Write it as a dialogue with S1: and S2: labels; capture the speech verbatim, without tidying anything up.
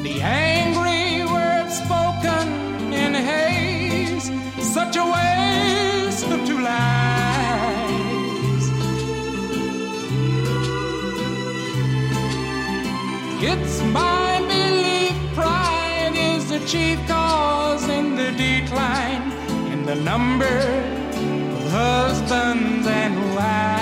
S1: The angry words spoken in haze, such a waste of two lives. It's my belief pride is the chief cause in the decline in the number of husbands and wives.